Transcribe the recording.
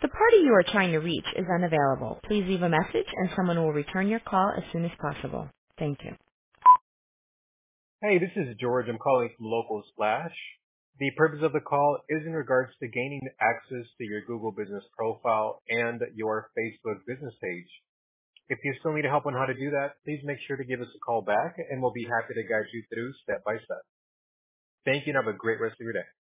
The party you are trying to reach is unavailable. Please leave a message and someone will return your call as soon as possible. Thank you. Hey, this is George. I'm calling from Local Splash. The purpose of the call is in regards to gaining access to your Google Business profile and your Facebook business page. If you still need help on how to do that, please make sure to give us a call back and we'll be happy to guide you through step by step. Thank you and have a great rest of your day.